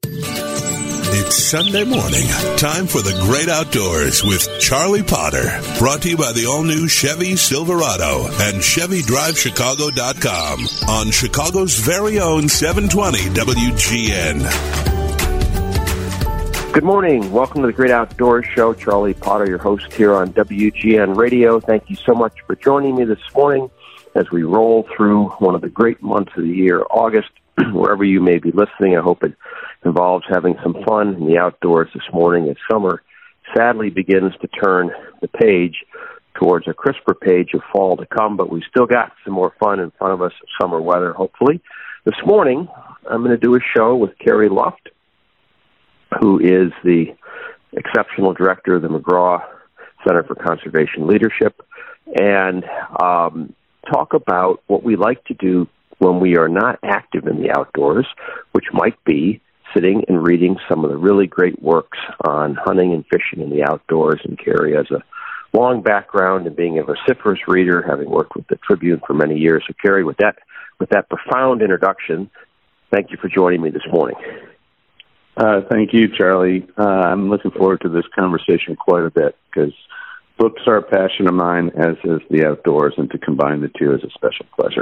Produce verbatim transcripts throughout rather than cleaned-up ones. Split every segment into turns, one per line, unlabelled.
It's Sunday morning. Time for the great outdoors with Charlie Potter. Brought to you by the all-new Chevy Silverado and Chevy Drive Chicago dot com on Chicago's very own seven twenty W G N.
Good morning. Welcome to the Great Outdoors Show. Charlie Potter, your host here on W G N Radio. Thank you so much for joining me this morning as we roll through one of the great months of the year, August. Wherever you may be listening, I hope it involves having some fun in the outdoors this morning as summer sadly begins to turn the page towards a crisper page of fall to come, but we've still got some more fun in front of us of summer weather, hopefully. This morning, I'm going to do a show with Carrie Luft, who is the exceptional director of the McGraw Center for Conservation Leadership, and um, talk about what we like to do when we are not active in the outdoors, which might be sitting and reading some of the really great works on hunting and fishing in the outdoors. And Carrie has a long background in being a vociferous reader, having worked with the Tribune for many years. So, Carrie, with that with that profound introduction, thank you for joining me this morning.
Uh, thank you, Charlie. Uh, I'm looking forward to this conversation quite a bit because books are a passion of mine, as is the outdoors, and to combine the two is a special pleasure.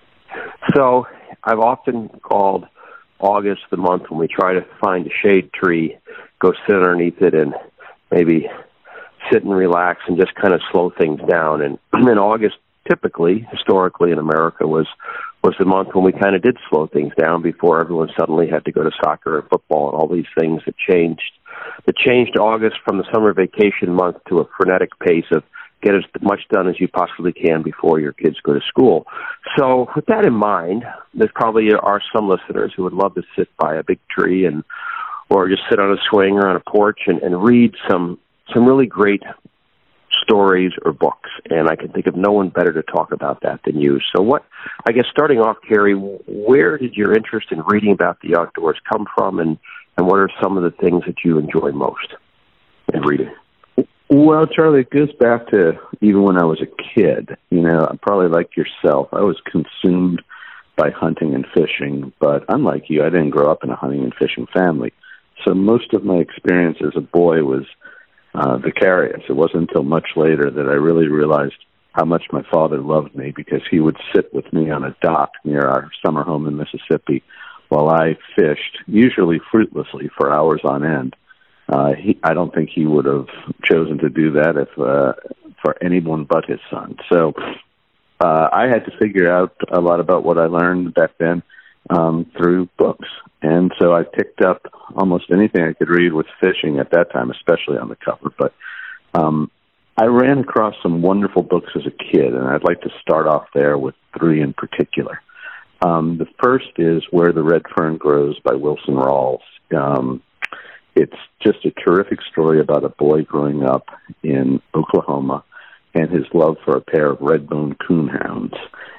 So I've often called August the month when we try to find a shade tree, go sit underneath it, and maybe sit and relax and just kind of slow things down. And in August, typically, historically in America, was was the month when we kind of did slow things down before everyone suddenly had to go to soccer and football and all these things that changed. That changed August from the summer vacation month to a frenetic pace of get as much done as you possibly can before your kids go to school. So with that in mind, there probably are some listeners who would love to sit by a big tree and or just sit on a swing or on a porch and, and read some some really great stories or books. And I can think of no one better to talk about that than you. So what, I guess starting off, Carrie, where did your interest in reading about the outdoors come from, and, and what are some of the things that you enjoy most in reading?
Well, Charlie, it goes back to even when I was a kid. You know, I'm probably like yourself. I was consumed by hunting and fishing, but unlike you, I didn't grow up in a hunting and fishing family. So most of my experience as a boy was uh, vicarious. It wasn't until much later that I really realized how much my father loved me, because he would sit with me on a dock near our summer home in Mississippi while I fished, usually fruitlessly, for hours on end. Uh, he, I don't think he would have chosen to do that if uh, for anyone but his son. So uh, I had to figure out a lot about what I learned back then um, through books. And so I picked up almost anything I could read with fishing at that time, especially on the cover. But um, I ran across some wonderful books as a kid, and I'd like to start off there with three in particular. Um, the first is Where the Red Fern Grows by Wilson Rawls. Um, It's just a terrific story about a boy growing up in Oklahoma and his love for a pair of red-bone coonhounds.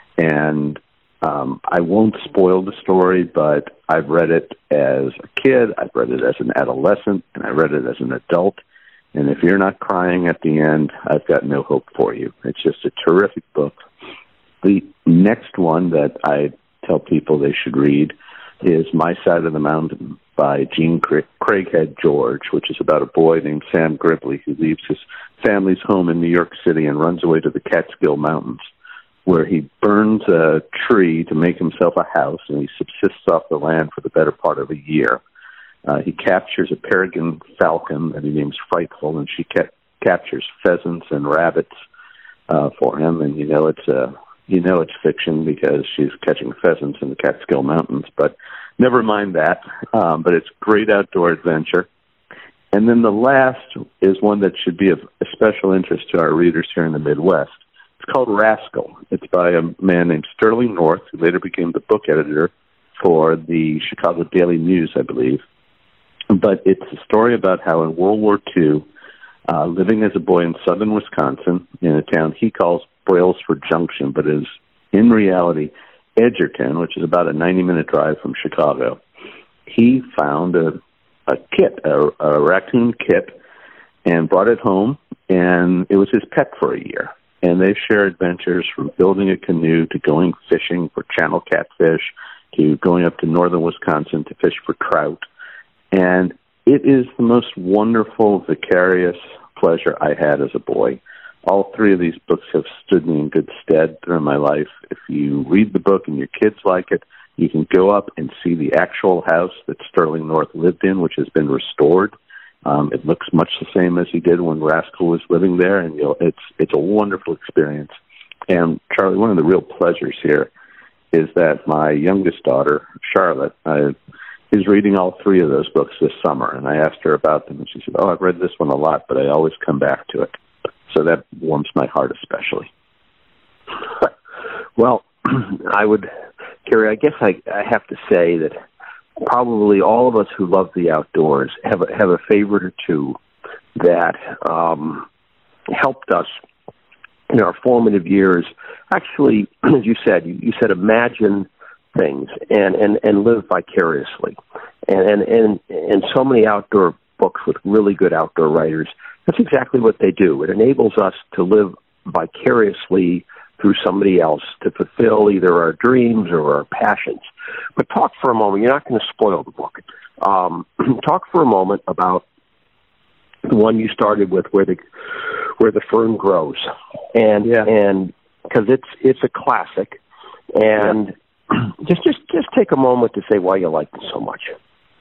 And um, I won't spoil the story, but I've read it as a kid, I've read it as an adolescent, and I read it as an adult. And if you're not crying at the end, I've got no hope for you. It's just a terrific book. The next one that I tell people they should read is My Side of the Mountain by Gene Craighead George, which is about a boy named Sam Gribley who leaves his family's home in New York City and runs away to the Catskill Mountains, where he burns a tree to make himself a house, and he subsists off the land for the better part of a year. Uh, he captures a peregrine falcon that he names Frightful, and she ca- captures pheasants and rabbits uh, for him, and you know it's a You know it's fiction because she's catching pheasants in the Catskill Mountains, but never mind that. Um, but it's a great outdoor adventure. And then the last is one that should be of special interest to our readers here in the Midwest. It's called Rascal. It's by a man named Sterling North, who later became the book editor for the Chicago Daily News, I believe. But it's a story about how in World War Two, uh, living as a boy in southern Wisconsin, in a town he calls Brailsford Junction, but is in reality Edgerton, which is about a ninety-minute drive from Chicago, he found a, a kit, a, a raccoon kit, and brought it home, and it was his pet for a year. And they share adventures from building a canoe to going fishing for channel catfish to going up to northern Wisconsin to fish for trout. And it is the most wonderful, vicarious pleasure I had as a boy. All three of these books have stood me in good stead through my life. If you read the book and your kids like it, you can go up and see the actual house that Sterling North lived in, which has been restored. Um, it looks much the same as he did when Rascal was living there, and you know, it's it's a wonderful experience. And Charlie, one of the real pleasures here is that my youngest daughter, Charlotte, uh, is reading all three of those books this summer, and I asked her about them, and she said, "Oh, I've read this one a lot, but I always come back to it." So that warms my heart especially.
Well, I would, Kerry, I guess I, I have to say that probably all of us who love the outdoors have a, have a favorite or two that um, helped us in our formative years. Actually, as you said, you, you said imagine things and, and, and live vicariously. And, and, and, and so many outdoor books with really good outdoor writers, that's exactly what they do. It enables us to live vicariously through somebody else to fulfill either our dreams or our passions. But talk for a moment. You're not going to spoil the book. Um, talk for a moment about the one you started with, where the where the fern grows, and yeah. and because it's it's a classic, and yeah. just just just take a moment to say why you like it so much.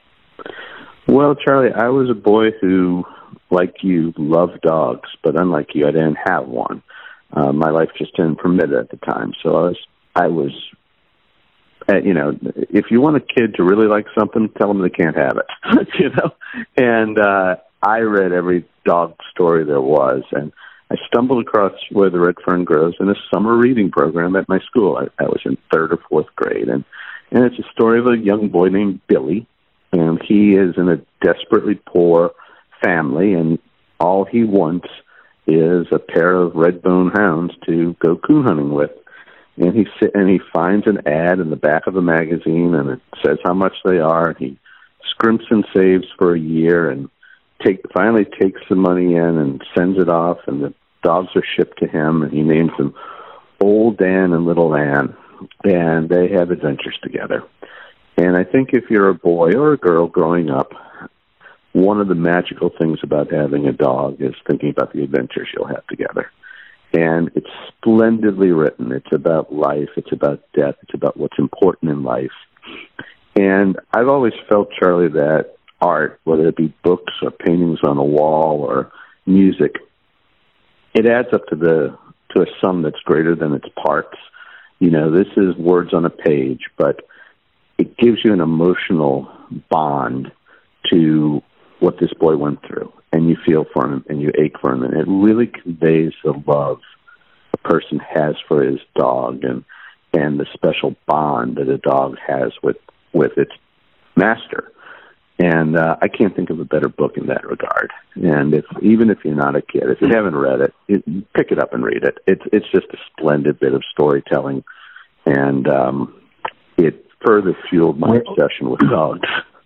Well, Charlie, I was a boy who, like you, loved dogs, but unlike you, I didn't have one. Uh, my life just didn't permit it at the time. So I was, I was, uh, you know, if you want a kid to really like something, tell them they can't have it, you know. And uh, I read every dog story there was, and I stumbled across Where the Red Fern Grows in a summer reading program at my school. I, I was in third or fourth grade, and and it's a story of a young boy named Billy. And he is in a desperately poor family, and all he wants is a pair of red-bone hounds to go coon hunting with. And he sit, and he finds an ad in the back of a magazine, and it says how much they are. He scrimps and saves for a year, and take finally takes the money in and sends it off. And the dogs are shipped to him, and he names them Old Dan and Little Ann, and they have adventures together. And I think if you're a boy or a girl growing up, one of the magical things about having a dog is thinking about the adventures you'll have together. And it's splendidly written. It's about life. It's about death. It's about what's important in life. And I've always felt, Charlie, that art, whether it be books or paintings on a wall or music, it adds up to the to a sum that's greater than its parts. You know, this is words on a page, but it gives you an emotional bond to what this boy went through, and you feel for him and you ache for him, and it really conveys the love a person has for his dog and and the special bond that a dog has with with its master. And uh, I can't think of a better book in that regard. And if even if you're not a kid, if you haven't read it, it pick it up and read it. It's it's just a splendid bit of storytelling, and um, it further fueled my obsession with dogs.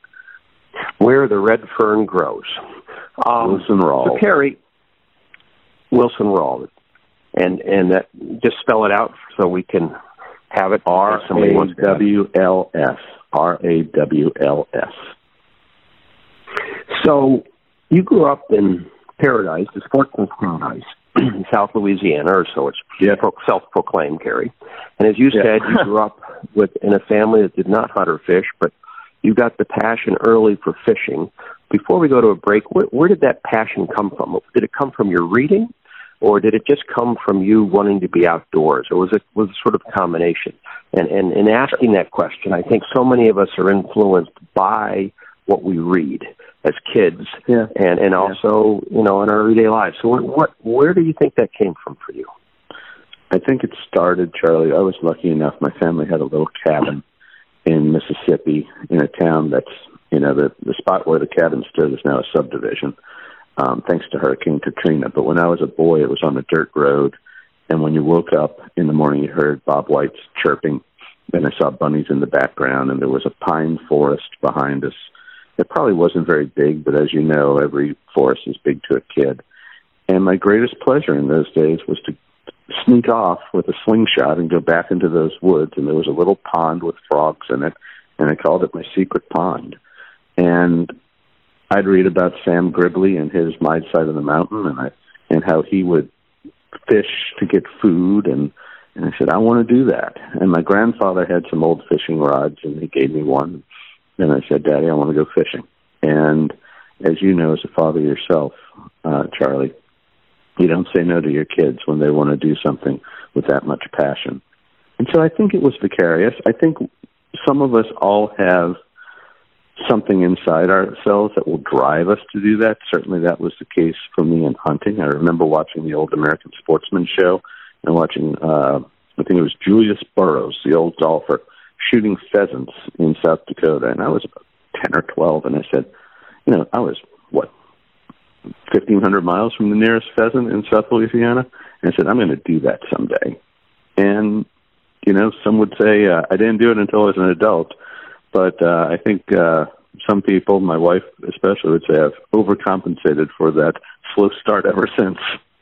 Where the Red Fern Grows. Um,
Wilson Rahl.
So, Kerry, Wilson Rahl. And, and that, just spell it out so we can have it.
R A W L S. R A W L S. So, you grew up in Paradise, the Sportsman's Paradise, in South Louisiana, or so it's yeah. self-proclaimed, Kerry. And as you yeah. said, you grew up with in a family that did not hunt or fish, but you got the passion early for fishing. Before we go to a break, where, where did that passion come from? Did it come from your reading, or did it just come from you wanting to be outdoors, or was it was it sort of a combination? And, and in asking that question, I think so many of us are influenced by what we read as kids, yeah. and and also yeah. you know in our everyday lives. So what, what where do you think that came from for you? I think it started, Charlie. I was lucky enough. My family had a little cabin in Mississippi, in a town that's, you know, the, the spot where the cabin stood is now a subdivision, um, thanks to Hurricane Katrina. But when I was a boy, it was on a dirt road, and when you woke up in the morning, you heard Bob White's chirping, and I saw bunnies in the background, and there was a pine forest behind us. It probably wasn't very big, but as you know, every forest is big to a kid. And my greatest pleasure in those days was to sneak off with a slingshot and go back into those woods, and there was a little pond with frogs in it, and I called it my secret pond. And I'd read about Sam Gribley and his My Side of the Mountain, and I and how he would fish to get food, and and I said, I want to do that. And my grandfather had some old fishing rods, and he gave me one. And I said, Daddy, I want to go fishing. And as you know, as a father yourself, uh, Charlie, you don't say no to your kids when they want to do something with that much passion. And so I think it was vicarious. I think some of us all have something inside ourselves that will drive us to do that. Certainly that was the case for me in hunting. I remember watching the old American Sportsman show and watching, uh, I think it was Julius Burroughs, the old golfer, shooting pheasants in South Dakota. And I was about ten or twelve, and I said, you know, I was, what, fifteen hundred miles from the nearest pheasant in South Louisiana? And I said, I'm going to do that someday. And, you know, some would say uh, I didn't do it until I was an adult. But uh, I think uh, some people, my wife especially, would say I've overcompensated for that slow start ever since.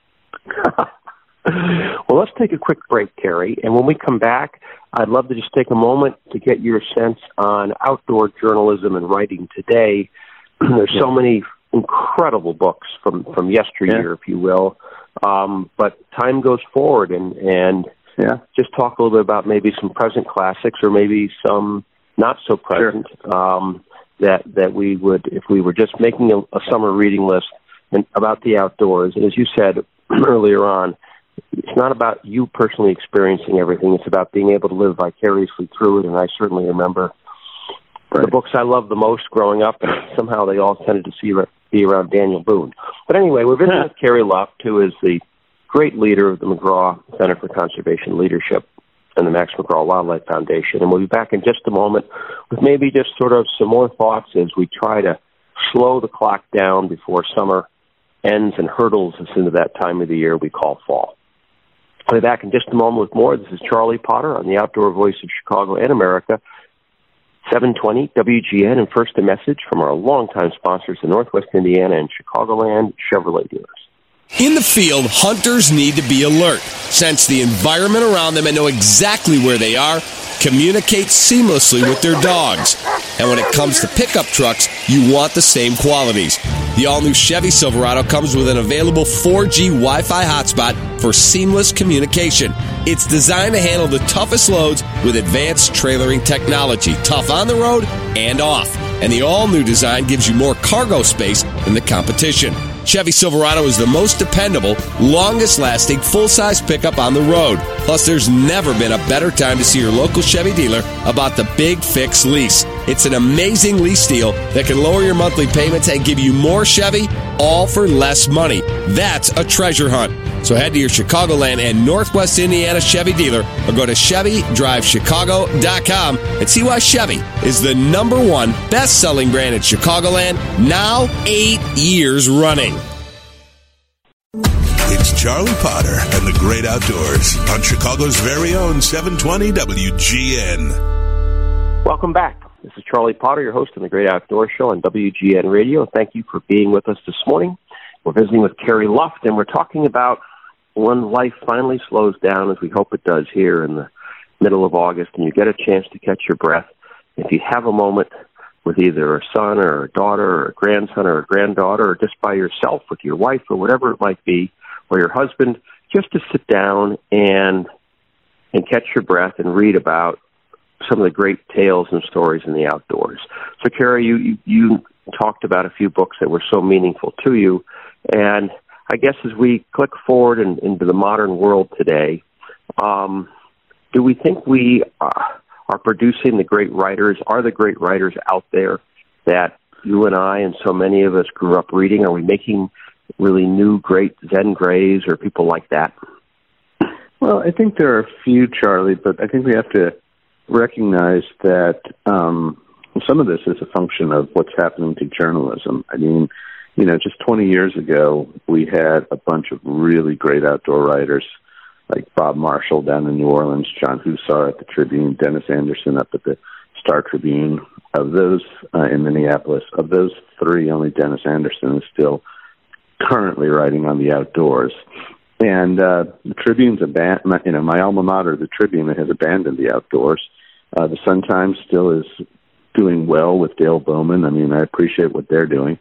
Well, let's take a quick break, Kerry. And when we come back, I'd love to just take a moment to get your sense on outdoor journalism and writing today. There's so many incredible books from, from yesteryear, yeah. if you will. Um, but time goes forward, and, and yeah. just talk a little bit about maybe some present classics or maybe some not so present, sure. um, that that we would, if we were just making a, a summer reading list and about the outdoors. And as you said earlier on, it's not about you personally experiencing everything. It's about being able to live vicariously through it. And I certainly remember right. the books I loved the most growing up, and somehow they all tended to see, be around Daniel Boone. But anyway, we're visiting with Kerry Luft, who is the great leader of the McGraw Center for Conservation Leadership and the Max McGraw Wildlife Foundation. And we'll be back in just a moment with maybe just sort of some more thoughts as we try to slow the clock down before summer ends and hurdles us into that time of the year we call fall. I'll be back in just a moment with more. This is Charlie Potter on the Outdoor Voice of Chicago and America, seven twenty W G N, and first a message from our longtime sponsors, the Northwest Indiana and Chicagoland Chevrolet dealers.
In the field, hunters need to be alert, sense the environment around them, and know exactly where they are, communicate seamlessly with their dogs. And when it comes to pickup trucks, you want the same qualities. The all-new Chevy Silverado comes with an available four G Wi-Fi hotspot for seamless communication. It's designed to handle the toughest loads with advanced trailering technology, tough on the road and off. And the all-new design gives you more cargo space than the competition. Chevy Silverado is the most dependable, longest-lasting, full-size pickup on the road. Plus, there's never been a better time to see your local Chevy dealer about the Big Fix lease. It's an amazing lease deal that can lower your monthly payments and give you more Chevy, all for less money. That's a treasure hunt. So head to your Chicagoland and Northwest Indiana Chevy dealer or go to Chevy Drive Chicago dot com and see why Chevy is the number one best-selling brand in Chicagoland, now eight years running.
It's Charlie Potter and the Great Outdoors on Chicago's very own seven twenty W G N.
Welcome back. This is Charlie Potter, your host on the Great Outdoors Show on W G N Radio. Thank you for being with us this morning. We're visiting with Kerry Luft, and we're talking about when life finally slows down, as we hope it does here in the middle of August, and you get a chance to catch your breath. If you have a moment with either a son or a daughter or a grandson or a granddaughter, or just by yourself with your wife or whatever it might be, or your husband, just to sit down and and catch your breath and read about some of the great tales and stories in the outdoors. So, Kerry, you, you, you talked about a few books that were so meaningful to you, and I guess as we click forward in, into the modern world today, um, do we think we uh, are producing the great writers? Are the great writers out there that you and I and so many of us grew up reading? Are we making really new great Zen Greys or people like that?
Well, I think there are a few, Charlie, but I think we have to recognize that um, some of this is a function of what's happening to journalism. I mean, you know, just twenty years ago, we had a bunch of really great outdoor writers like Bob Marshall down in New Orleans, John Hussar at the Tribune, Dennis Anderson up at the Star Tribune. Of those uh, in Minneapolis, of those three, only Dennis Anderson is still currently writing on the outdoors. And uh, the Tribune's abandoned, you know, my alma mater, the Tribune, has abandoned the outdoors. Uh, the Sun-Times still is doing well with Dale Bowman. I mean, I appreciate what they're doing.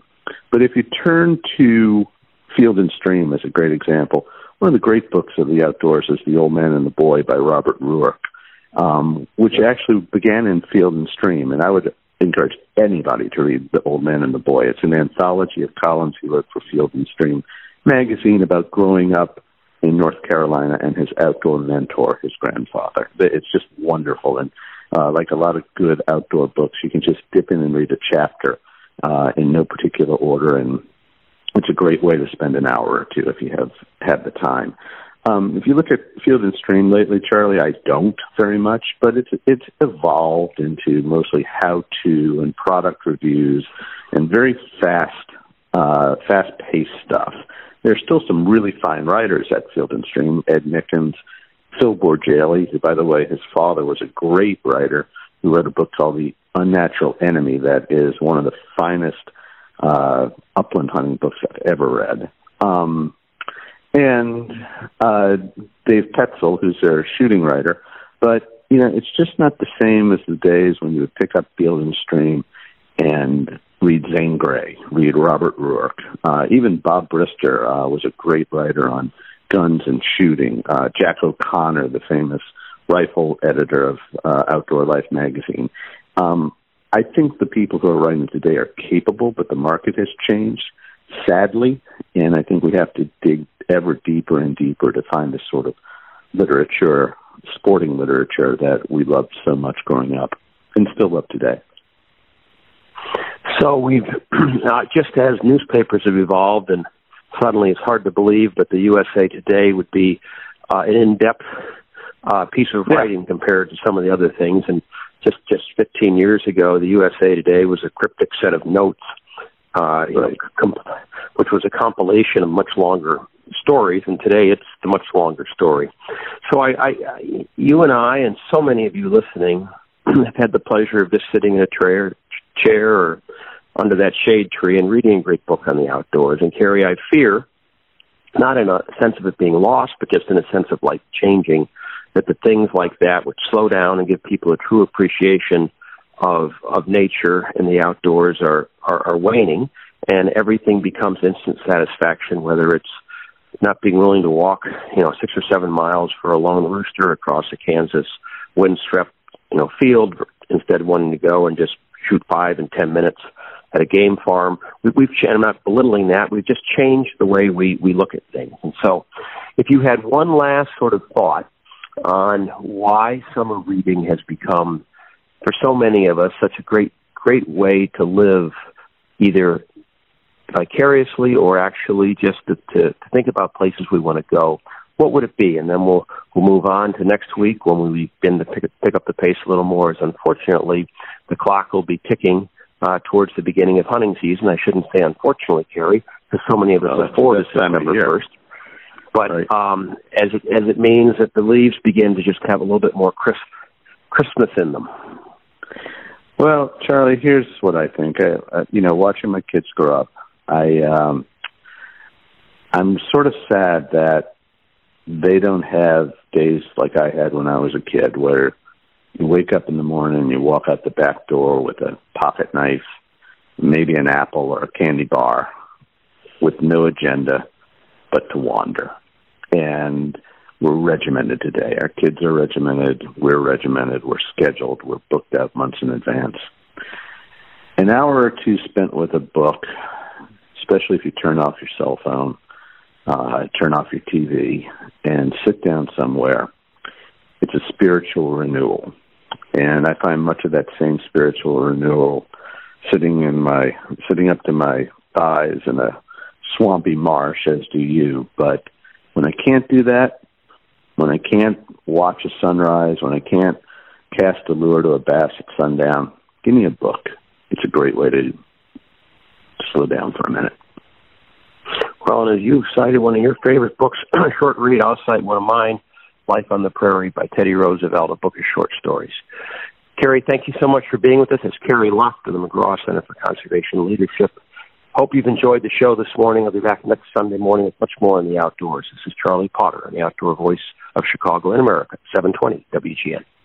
But if you turn to Field and Stream as a great example, one of the great books of the outdoors is The Old Man and the Boy by Robert Ruark, um, which actually began in Field and Stream. And I would encourage anybody to read The Old Man and the Boy. It's an anthology of columns he wrote for Field and Stream magazine about growing up in North Carolina and his outdoor mentor, his grandfather. It's just wonderful. And uh, like a lot of good outdoor books, you can just dip in and read a chapter uh, in no particular order, and it's a great way to spend an hour or two if you have had the time. Um, if you look at Field and Stream lately, Charlie, I don't very much, but it's it's evolved into mostly how-to and product reviews and very fast, uh, fast-paced stuff. There's still some really fine writers at Field and Stream. Ed Nickens, Phil Borgelli, who, by the way, his father was a great writer who wrote a book called The Unnatural Enemy that is one of the finest uh, upland hunting books I've ever read. Um, and uh, Dave Petzel, who's their shooting writer. But, you know, it's just not the same as the days when you would pick up Field and Stream and read Zane Grey, read Robert Ruark. Uh, even Bob Brister uh, was a great writer on guns and shooting. Uh, Jack O'Connor, the famous rifle editor of uh, Outdoor Life magazine. Um, I think the people who are writing today are capable, but the market has changed, sadly, and I think we have to dig ever deeper and deeper to find the sort of literature, sporting literature that we loved so much growing up and still love today.
So we've, uh, just as newspapers have evolved, and suddenly it's hard to believe, but the U S A Today would be uh, an in-depth uh, piece of writing yeah. compared to some of the other things. And just, just fifteen years ago, the U S A Today was a cryptic set of notes, uh, you right. know, comp- which was a compilation of much longer stories, and today it's the much longer story. So I, I, I you and I and so many of you listening have had the pleasure of just sitting in a chair, chair or under that shade tree and reading a great book on the outdoors. And Carrie, I fear, not in a sense of it being lost, but just in a sense of life changing, that the things like that which slow down and give people a true appreciation of of nature and the outdoors are, are, are waning, and everything becomes instant satisfaction, whether it's not being willing to walk, you know, six or seven miles for a lone rooster across a Kansas windswept, you know, field, instead wanting to go and just shoot five and ten minutes at a game farm. We, we've, I'm not belittling that. We've just changed the way we, we look at things. And so if you had one last sort of thought on why summer reading has become, for so many of us, such a great, great way to live, either vicariously or actually just to, to, to think about places we want to go, what would it be? And then we'll we'll move on to next week when we begin to pick, pick up the pace a little more, as unfortunately the clock will be ticking uh, towards the beginning of hunting season. I shouldn't say unfortunately, Carrie, because so many of us look forward to September first. But right. um, as it as it means that the leaves begin to just have a little bit more crisp Christmas in them.
Well, Charlie, here's what I think. I, uh, you know, watching my kids grow up, I um, I'm sort of sad that they don't have days like I had when I was a kid, where you wake up in the morning and you walk out the back door with a pocket knife, maybe an apple or a candy bar, with no agenda but to wander. And we're regimented today. Our kids are regimented. We're regimented. We're scheduled. We're booked out months in advance. An hour or two spent with a book, especially if you turn off your cell phone, uh, turn off your T V, and sit down somewhere, it's a spiritual renewal. And I find much of that same spiritual renewal sitting in my, sitting up to my thighs in a swampy marsh, as do you. But when I can't do that, when I can't watch a sunrise, when I can't cast a lure to a bass at sundown, give me a book. It's a great way to slow down for a minute.
Well, and as you cited one of your favorite books, short read, I'll cite one of mine, Life on the Prairie by Teddy Roosevelt, a book of short stories. Carrie, thank you so much for being with us. It's Carrie Luck of the McGraw Center for Conservation Leadership. Hope you've enjoyed the show this morning. I'll be back next Sunday morning with much more in the outdoors. This is Charlie Potter, the outdoor voice of Chicago and America, seven twenty W G N.